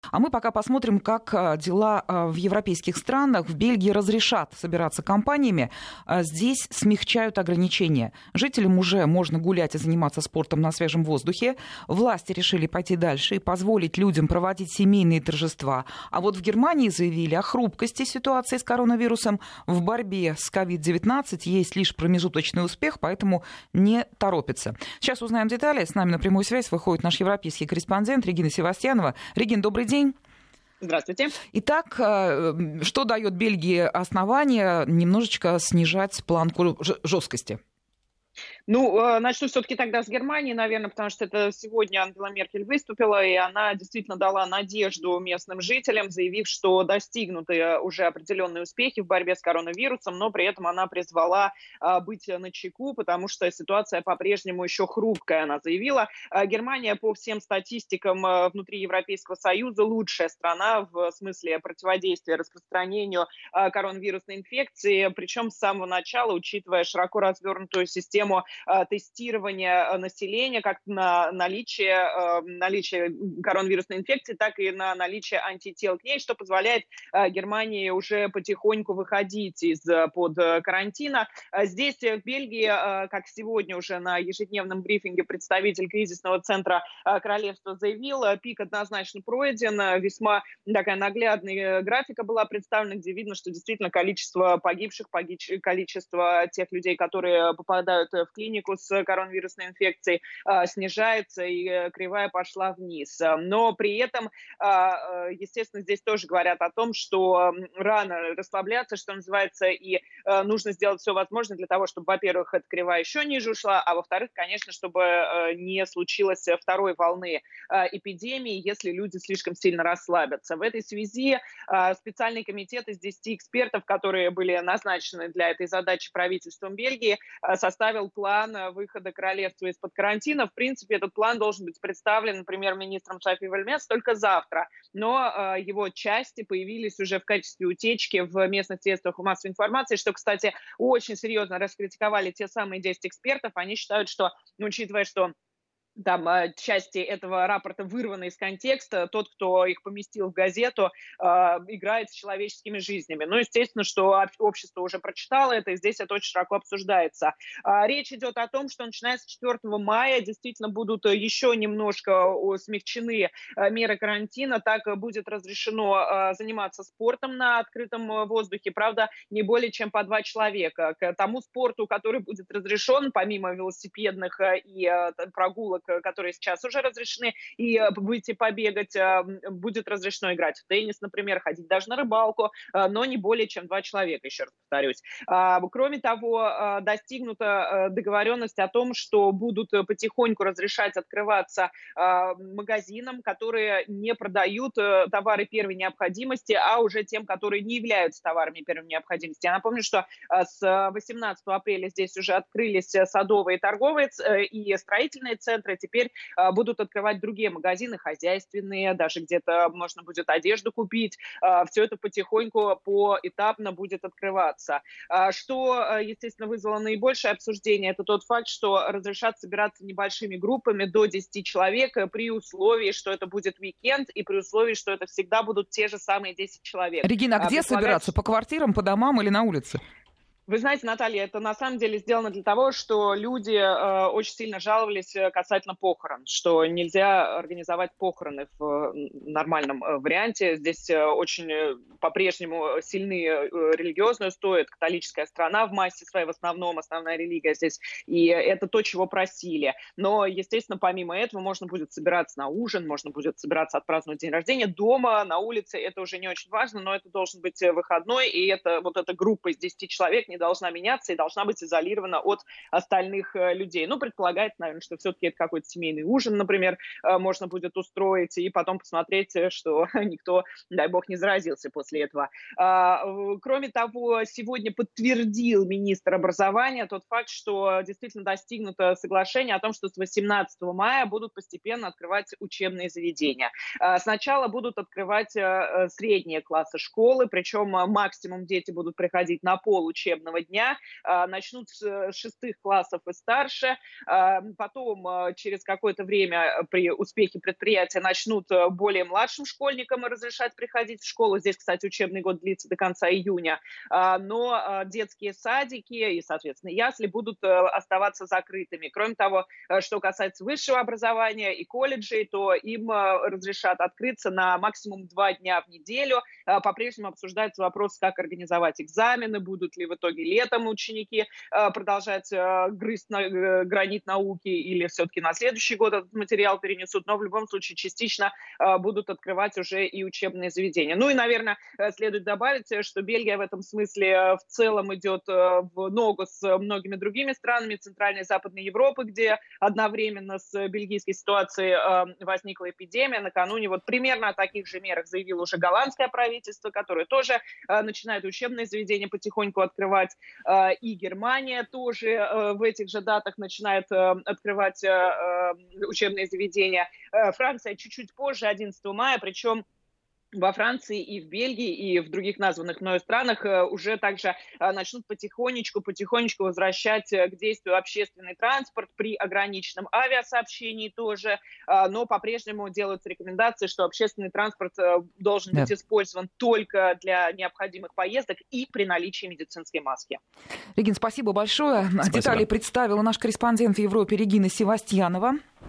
А мы пока посмотрим, как дела в европейских странах. В Бельгии разрешат собираться компаниями. Здесь смягчают ограничения. Жителям уже можно гулять и заниматься спортом на свежем воздухе. Власти решили пойти дальше и позволить людям проводить семейные торжества. А вот в Германии заявили о хрупкости ситуации с коронавирусом. В борьбе с COVID-19 есть лишь промежуточный успех, поэтому не торопятся. Сейчас узнаем детали. С нами на прямую связь выходит наш европейский корреспондент Регина Севастьянова. Регин, добрый день. Здравствуйте. Итак, что дает Бельгии основание немножечко снижать планку жесткости? Начну все-таки тогда с Германии, наверное, потому что это сегодня Ангела Меркель выступила, и она действительно дала надежду местным жителям, заявив, что достигнуты уже определенные успехи в борьбе с коронавирусом, но при этом она призвала быть начеку, потому что ситуация по-прежнему еще хрупкая, она заявила. Германия по всем статистикам внутри Европейского Союза лучшая страна в смысле противодействия распространению коронавирусной инфекции, причем с самого начала, учитывая широко развернутую систему тестирования населения как на наличие коронавирусной инфекции, так и на наличие антител к ней, что позволяет Германии уже потихоньку выходить из-под карантина. Здесь, в Бельгии, как сегодня уже на ежедневном брифинге представитель кризисного центра королевства заявил, пик однозначно пройден, весьма такая наглядная графика была представлена, где видно, что действительно количество погибших, количество тех людей, которые попадают в клинику с коронавирусной инфекцией, снижается, и кривая пошла вниз. Но при этом, естественно, здесь тоже говорят о том, что рано расслабляться, что называется, и нужно сделать все возможное для того, чтобы, во-первых, эта кривая еще ниже ушла, а во-вторых, конечно, чтобы не случилось второй волны эпидемии, если люди слишком сильно расслабятся. В этой связи специальный комитет из 10 экспертов, которые были назначены для этой задачи правительством Бельгии, составил план выхода королевства из-под карантина. В принципе, этот план должен быть представлен премьер-министром Софи Вельмец только завтра. Но его части появились уже в качестве утечки в местных средствах массовой информации, что, кстати, очень серьезно раскритиковали те самые 10 экспертов. Они считают, что, учитывая, что там части этого рапорта вырваны из контекста, тот, кто их поместил в газету, играет с человеческими жизнями. Естественно, что общество уже прочитало это, и здесь это очень широко обсуждается. Речь идет о том, что начиная с 4 мая действительно будут еще немножко смягчены меры карантина, так будет разрешено заниматься спортом на открытом воздухе, правда, не более чем по 2 человека. К тому спорту, который будет разрешен, помимо велосипедных и прогулок, которые сейчас уже разрешены, и выйти побегать, будет разрешено играть в теннис, например, ходить даже на рыбалку, но не более чем 2 человека, еще раз повторюсь. Кроме того, достигнута договоренность о том, что будут потихоньку разрешать открываться магазинам, которые не продают товары первой необходимости, а уже тем, которые не являются товарами первой необходимости. Я напомню, что с 18 апреля здесь уже открылись садовые, торговые и строительные центры. Теперь будут открывать другие магазины, хозяйственные, даже где-то можно будет одежду купить. Все это потихоньку, поэтапно будет открываться. Что, естественно, вызвало наибольшее обсуждение, это тот факт, что разрешат собираться небольшими группами до 10 человек при условии, что это будет уикенд, и при условии, что это всегда будут те же самые 10 человек. Регина, а где собираться? По квартирам, по домам или на улице? Вы знаете, Наталья, это на самом деле сделано для того, что люди очень сильно жаловались касательно похорон, что нельзя организовать похороны в нормальном варианте. Здесь очень по-прежнему сильны религиозные устои, это католическая страна в массе своей, в основном основная религия здесь, и это то, чего просили. Но, естественно, помимо этого можно будет собираться на ужин, можно будет собираться отпраздновать день рождения дома, на улице, это уже не очень важно, но это должен быть выходной, и это вот эта группа из 10 человек не должна меняться и должна быть изолирована от остальных людей. Предполагается, наверное, что все-таки это какой-то семейный ужин, например, можно будет устроить и потом посмотреть, что никто, дай бог, не заразился после этого. Кроме того, сегодня подтвердил министр образования тот факт, что действительно достигнуто соглашение о том, что с 18 мая будут постепенно открывать учебные заведения. Сначала будут открывать средние классы школы, причем максимум дети будут приходить на получебном учебного дня, начнут с 6 классов и старше, потом через какое-то время при успехе предприятия начнут более младшим школьникам разрешать приходить в школу. Здесь, кстати, учебный год длится до конца июня, но детские садики и, соответственно, ясли будут оставаться закрытыми. Кроме того, что касается высшего образования и колледжей, то им разрешат открыться на максимум 2 дня в неделю. По-прежнему обсуждается вопрос, как организовать экзамены, будут ли в итоге летом ученики продолжать грызть гранит науки или все-таки на следующий год этот материал перенесут, но в любом случае частично будут открывать уже и учебные заведения. Ну и, наверное, следует добавить, что Бельгия в этом смысле в целом идет в ногу с многими другими странами Центральной и Западной Европы, где одновременно с бельгийской ситуацией возникла эпидемия. Накануне вот примерно о таких же мерах заявило уже голландское правительство, которое тоже начинает учебные заведения потихоньку открывать. И Германия тоже в этих же датах начинает открывать учебные заведения. Франция чуть-чуть позже, 11 мая, причем во Франции и в Бельгии, и в других названных мною странах уже также начнут потихонечку возвращать к действию общественный транспорт при ограниченном авиасообщении тоже, но по-прежнему делаются рекомендации, что общественный транспорт должен быть использован только для необходимых поездок и при наличии медицинской маски. Регина, спасибо большое. Спасибо. Детали представила наш корреспондент в Европе Регина Севастьянова.